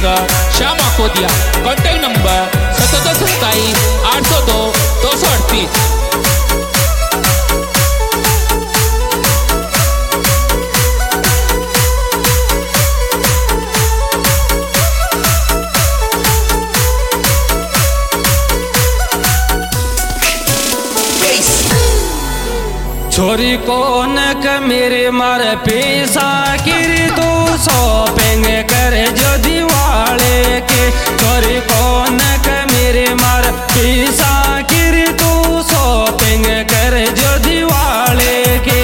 Singer Shyam Akodiya. Contact number 7727 802 238। छोरी कौन क मेरे मार पैसा किरी तो शॉपिंग कर जो दिवाले के। छोरी कौन क मेरे मार पैसा किरी तो शॉपिंग कर जो दिवाले के।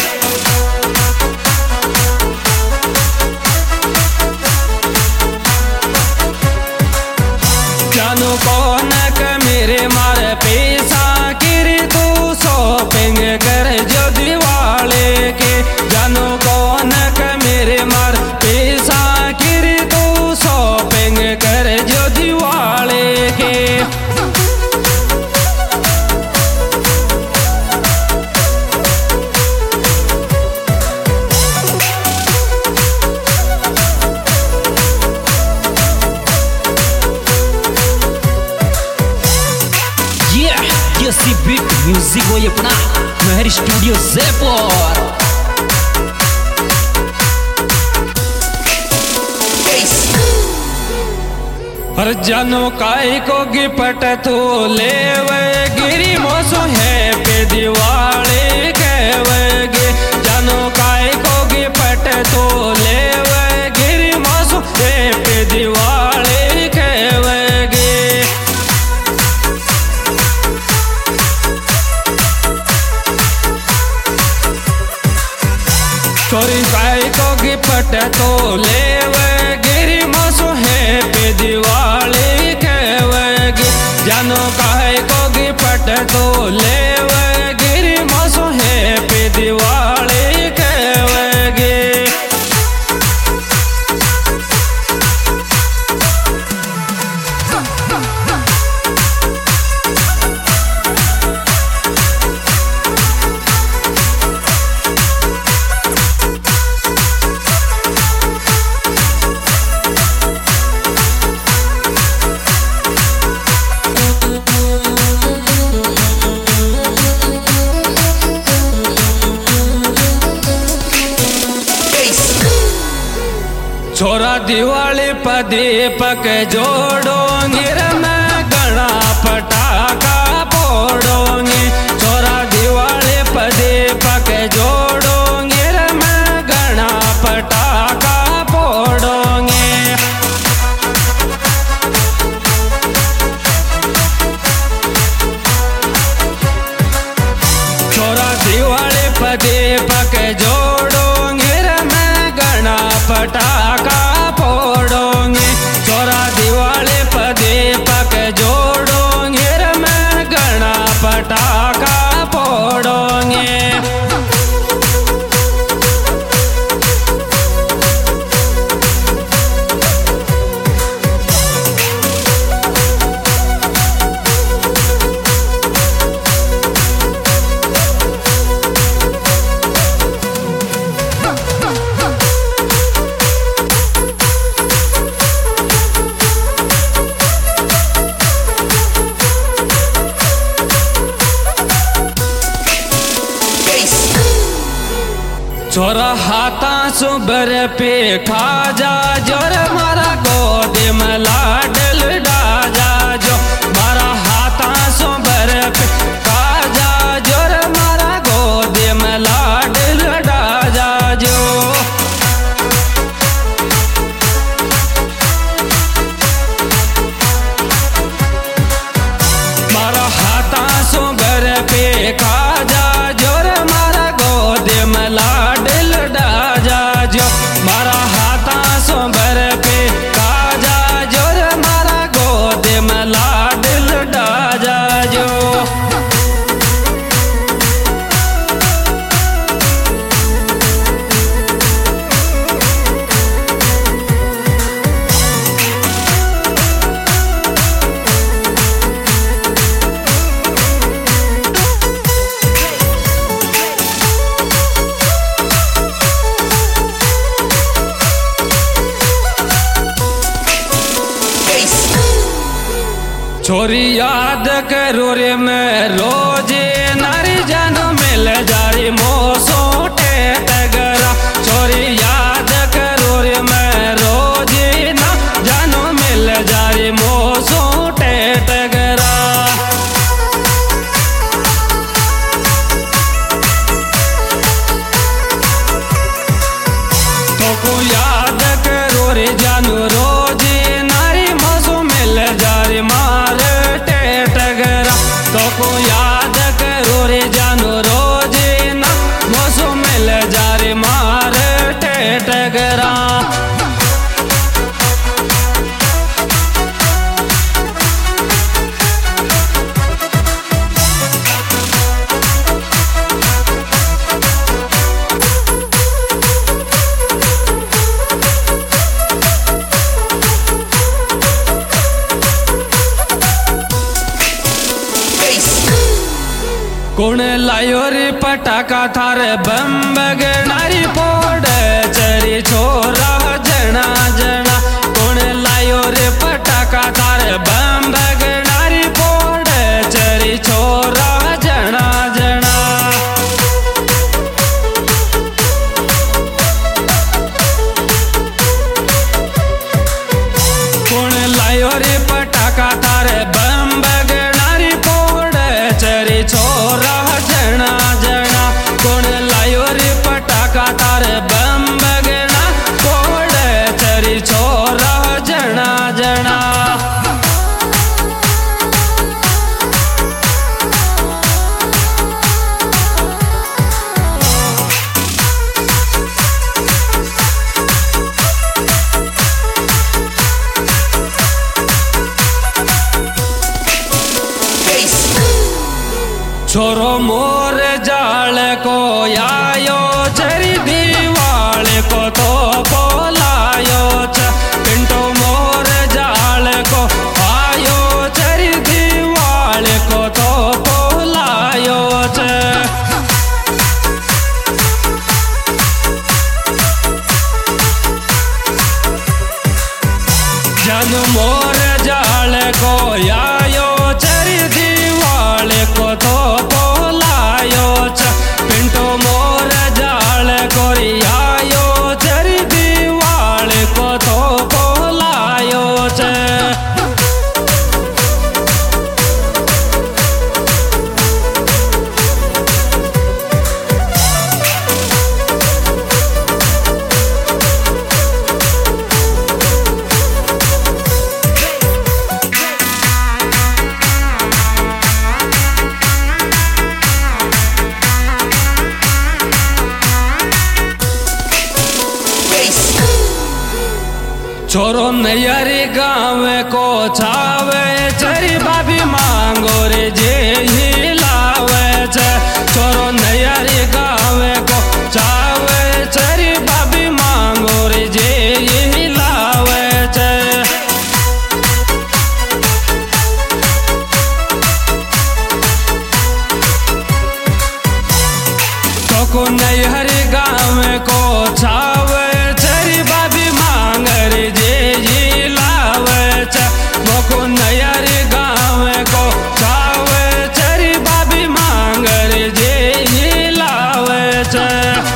जानू कौन क मेरे मार पैसा किरी तो शॉपिंग कर जो दिवाले के। जानू कौन क मेरे मार पैसा किरी तो शॉपिंग कर जो दिवाले के। बीट म्यूजिक वो अपना महर स्टूडियो जयपुर। हर जानो काय को गिपट तो लेवे गिरी मोसो है पे दिवाले कहवेगे। जानो काय को गिपट तो लेवे गिरी मोसो है पे दिवाले कहवेगे। छोरी काय को गिपट तो लेवे गिरी मोसो है पे दिवाले कहवेगे। जानो काय को गिपट तो लेवे गिरी मोसो है पे दिवाले कहवेगे। छोरा दिवाली पर दीपक जोड़ोगे मैं गणा पटाखा फोड़ोगे। छोरा दिवाली पर दीपक जोड़ोगे मैं गणा पटाखा फोड़ोगे। छोरा दिवाली पर दीपक जोड़ोगे मैं गणा पटाखा फोड़ोगे। छोरा दिवाली पर दीपक जोड़ोगे मैं गणा पटाखा फोड़ोगे। छोरा हाथा सो बर पे खा जा जोर मारा गोद में लाडल डाजा जो। मारा हाथा सो बर पे खा जा जोर मारा गोद में लाडल डाजा जो। मारा हाथा सो बर पे खा जा जोर मारा गोद में लाडल डाजा जो। मारा हाथा सो बर पे काजा जोर छोरी याद करो रे मैं रोजे नारी जानो मिल जारी मोसो टेटगरा। छोरी याद करो रे मैं रोजे ना जानो मिल जारी मोसो टेटगरा। तो को याद करो रे जानो रोजे नारी मोसो मिल जारी मार टेटगरा। तो को याद करो रे जानो रोजे ना मोसो मिल जारी मार टेटगरा। कौन लायो रे पटाका थारे बम बगनारी पोड़ चरी छोरा जना जना। कौन लायो रे पटाका थारे बम बगनारी पोड़ चरी छोरा जना जना। कौन लायो रे पटाका थारे बम बगनारी पोड़ चरी छोरा जना जना। कौन लायो रे पटाका तारे बम बगना पोड़ चरी छोरा जना जना। छोरो मोर जाल को आयो चरी दीवाल को तो बोलायो छ। पिंटो मोर जाल को आयो चरी दीवाल को तो बोलायो छ। जन मोर जाल को आयो चरी दीवाल को तो बोलायो छ। पिंटो मोर जाल को आयो चरी दीवाल को तो बोलायो छ। छोरो नैयारी गाँव को छावे चरी बाबी मांगो रे जे हिलावे छ। छोरो नैयारी गाँव को छावे चरी बाबी मांगो रे जे हिलावे छ। तो को नैयारी गाँव को छावे चरी बाबी मांग रे जे हिलावे छ। मोको नैयारी गाँव को छावे चरी बाबी मांग रे जे हिलावे छ।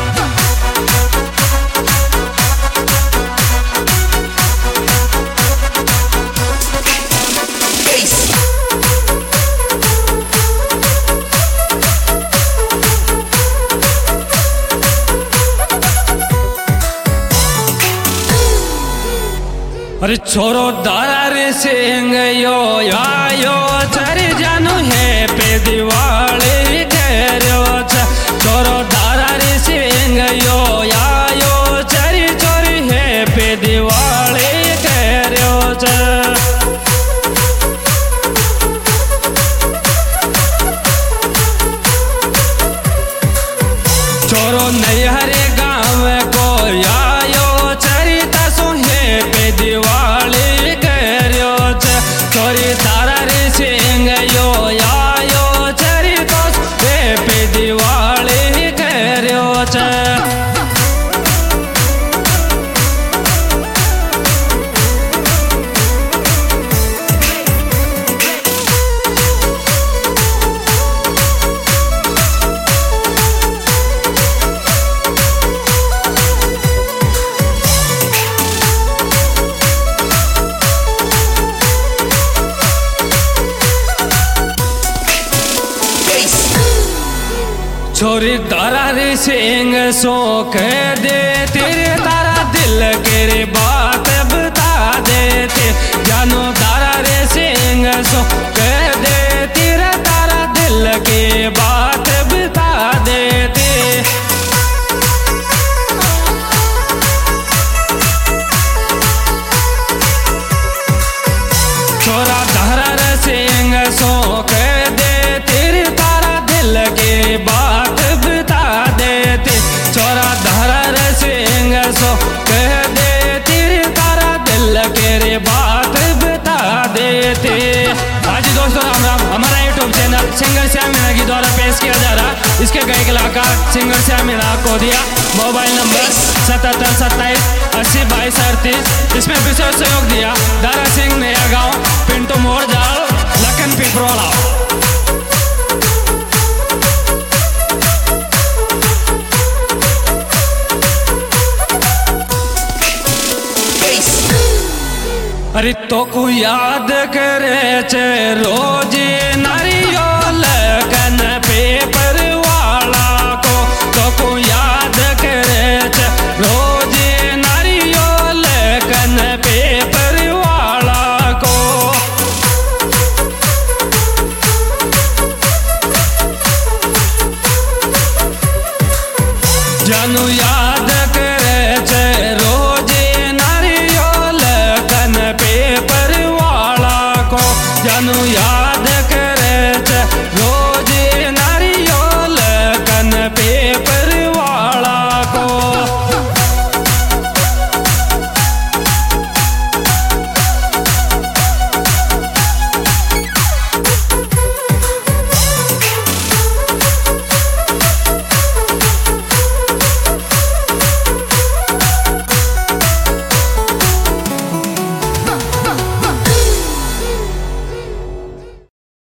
अरे छोरो दारा रे सिंह यो आयो चरी जानू है पे दिवाली करो छ। छोरो दारा रे सिंह यो आयो चरी चोरी है पे दिवाली करो छ। छोरो नैहरे गाँव को आयो चरी तसो है पे दिवाली करो छ। छोरी तारा रे सिंह यो आयो चरी छोरी तारा रे सिंह सो कह दे तेरे तारा दिल के रे बात बता देते जानो तारा रे सिंह सो कह दे तेरे तारा दिल के बात बता देते छोरा तारा रे सिंह सो कह दे तेरे तारा दिल के बात बता देते छोरा तारा रे सिंह सो कह दे तेरे तारा दिल के रे बात बता देते। आज दोस्तों राम राम, हमारा YouTube channel singer Shyam Meena के द्वारा पेश किया जा रहा इसके गायक कलाकार सिंगर श्याम मीणा को दिया मोबाइल नंबर 7727802238। इसमें विशेष सहयोग दिया दारा सिंह नया गांव पिंटू मोड़ जाल लखन पिपरोला। अरे तो को याद करे चे रोज